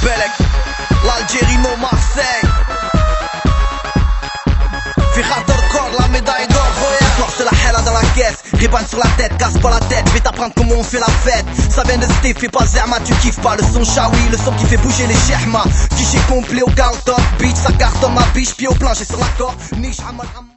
Belek, l'Algérie, non Marseille. في خاطر كور la médaille d'or, خويا. Soir c'est la hella dans la caisse, Riban sur la tête, casse pas la tête. Je vais t'apprendre comment on fait la fête. Ça vient de Steve, fais pas zerma, tu kiffes pas. Le son Shawi, le son qui fait bouger les chehma. Guichet complet au Carlton, beach, ça cartonne ma biche, pied au plancher sur la corde. Niche,